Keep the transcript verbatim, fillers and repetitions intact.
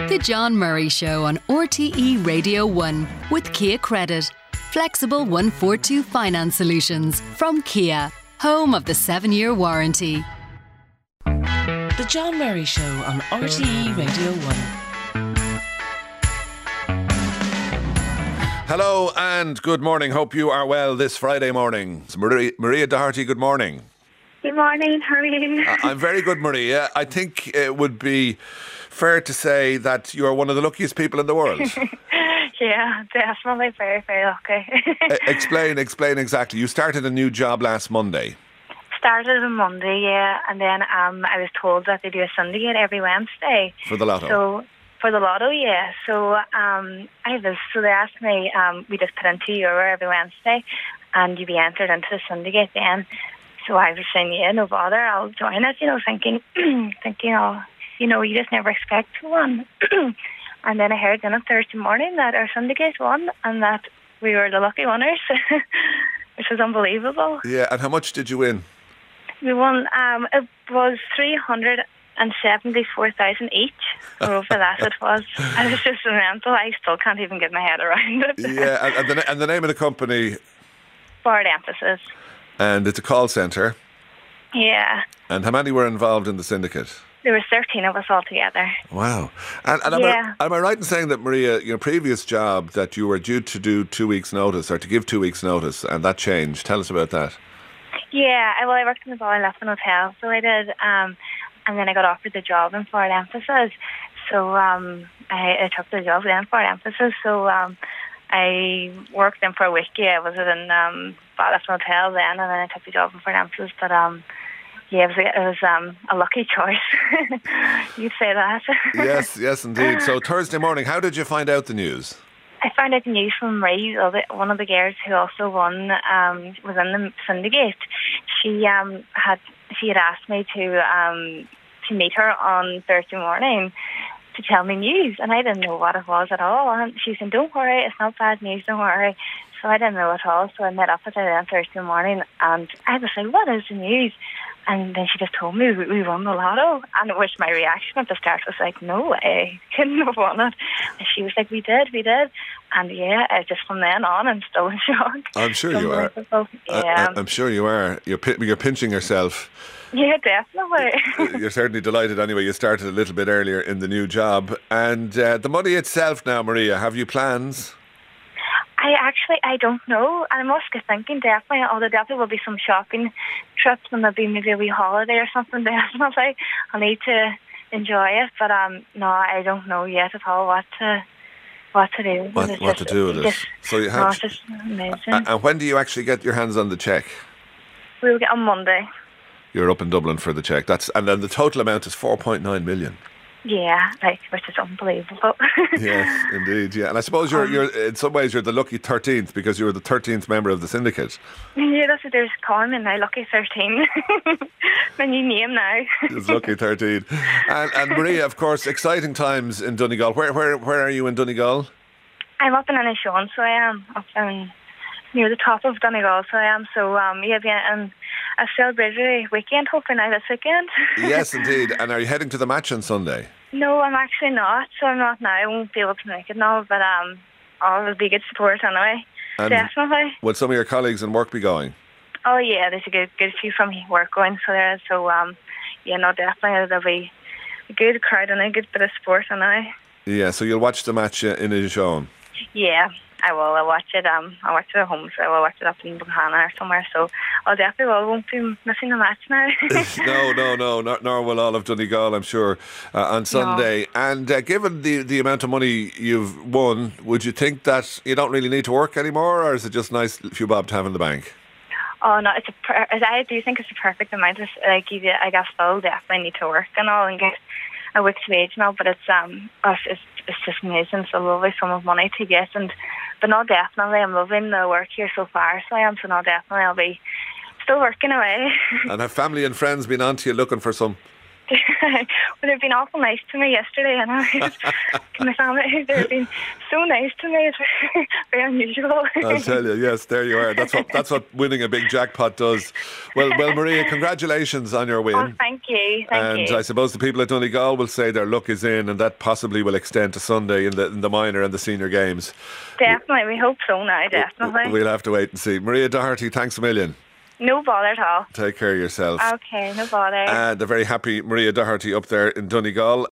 The John Murray Show on R T E Radio one with Kia Credit. Flexible one forty-two finance solutions from Kia, home of the seven-year warranty. The John Murray Show on R T E Radio one. Hello and good morning. Hope you are well this Friday morning. It's Maria, Maria Doherty, good morning. Good morning, how are you? I'm very good, Maria. I think it would be fair to say that you are one of the luckiest people in the world. Yeah, definitely very, very lucky. uh, explain, explain exactly. You started a new job last Monday. Started on Monday, yeah, and then um, I was told that they do a syndicate every Wednesday. For the lotto? So, for the lotto, yeah. So, um, I was, so they asked me, um, we just put in two euro every Wednesday, and you'd be entered into the syndicate then. So I was saying, yeah, no bother, I'll join it, you know, thinking, thinking, oh, you know, you just never expect to win. And then I heard then on Thursday morning that our syndicate won and that we were the lucky winners, which was unbelievable. Yeah, and how much did you win? We won, um, it was three hundred seventy-four thousand each, or over that it was. It was just mental, I still can't even get my head around it. Yeah, and, and, the, and the name of the company? Forward Emphasis. And it's a call centre? Yeah. And how many were involved in the syndicate? There were thirteen of us all together. Wow. And, and yeah. am, I, am I right in saying that, Maria, your previous job, that you were due to do two weeks' notice, or to give two weeks' notice, and that changed? Tell us about that. Yeah, I, well, I worked in the Ballinlaffin Hotel, so I did, um, and then I got offered the job in Forward Emphasis. So um, I, I took the job then, Forward Emphasis. So um, I worked in for a week. Yeah, I was in um, Ballinlaffin Hotel then, and then I took the job in Forward Emphasis. But um, yeah, it was, a, it was um, a lucky choice. You'd say that. Yes, yes, indeed. So Thursday morning, how did you find out the news? I found out the news from Ray, one of the girls who also won, um, was in the syndicate. She um, had she had asked me to um, to meet her on Thursday morning to tell me news, and I didn't know what it was at all. And she said, "Don't worry, it's not bad news. Don't worry." So I didn't know at all. So I met up with her on Thursday morning, and I was like, "What is the news?" And then she just told me we, we won the lotto, and it was my reaction at the start was like, no way, couldn't have won it. And she was like, we did, we did. And yeah, I just from then on, I'm still in shock. I'm sure you are. Yeah. I, I'm sure you are. You're, you're pinching yourself. Yeah, definitely. You're certainly delighted anyway. You started a little bit earlier in the new job. And uh, the money itself now, Maria, have you plans? I actually, I don't know. I must be thinking definitely, oh, there definitely will be some shopping trips and there'll be maybe a wee holiday or something definitely. I'll need to enjoy it, but um, no, I don't know yet at all what to what to do. What, what just, to do with just, it. So you have. No, it's just amazing. And, and when do you actually get your hands on the cheque? We'll get on Monday. You're up in Dublin for the cheque. That's and then the total amount is four point nine million. Yeah, like, which is unbelievable. Yes, indeed, yeah. And I suppose you're, you're in some ways, you're the lucky thirteenth because you were the thirteenth member of the syndicate. Yeah, that's what they're calling me now, lucky thirteen. My new name now. It's lucky thirteen. And, and Maria, of course, exciting times in Donegal. Where where where are you in Donegal? I'm up in Inishowen, so I am up in near the top of Donegal, so I am. So um, yeah, and a celebratory weekend, hopefully now this weekend. Yes, indeed. And are you heading to the match on Sunday? No, I'm actually not. So I'm not now. I won't be able to make it now, but um, oh, it'll be good support anyway. And definitely. Would some of your colleagues in work be going? Oh yeah, there's a good, good few from work going. So there, so um, yeah, no, definitely there'll be a good crowd and a good bit of support anyway. Yeah, so you'll watch the match uh, in Inishowen. Yeah, I will. I'll watch it. Um, I'll watch it at home. So I will watch it up in Bunhana or somewhere. So I definitely will. Won't be missing the match now. no, no, no. Nor, nor will all of Donegal, I'm sure, uh, on Sunday. No. And uh, given the, the amount of money you've won, would you think that you don't really need to work anymore, or is it just nice few bob to have in the bank? Oh no, it's a. Per- I do think it's a perfect amount. Of, like, you, I guess I'll definitely need to work and all and get a week's wage now. But it's um, it's it's just amazing. It's a lovely sum of money to get, and but no, definitely, I'm loving the work here so far. So I am. So no, definitely, I'll be still working away. And have family and friends been on to you looking for some? Well, they've been awful nice to me yesterday, and I my family, they've been so nice to me. It's very unusual. I'll tell you, yes, there you are. That's what that's what winning a big jackpot does. Well, well, Maria, congratulations on your win. Oh, thank you, thank and you. I suppose the people at Donegal will say their luck is in, and that possibly will extend to Sunday in the in the minor and the senior games. Definitely, we hope so now, definitely. We'll have to wait and see. Maria Doherty, thanks a million. No bother at all. Take care of yourself. Okay, no bother. And a very happy Maria Doherty up there in Donegal.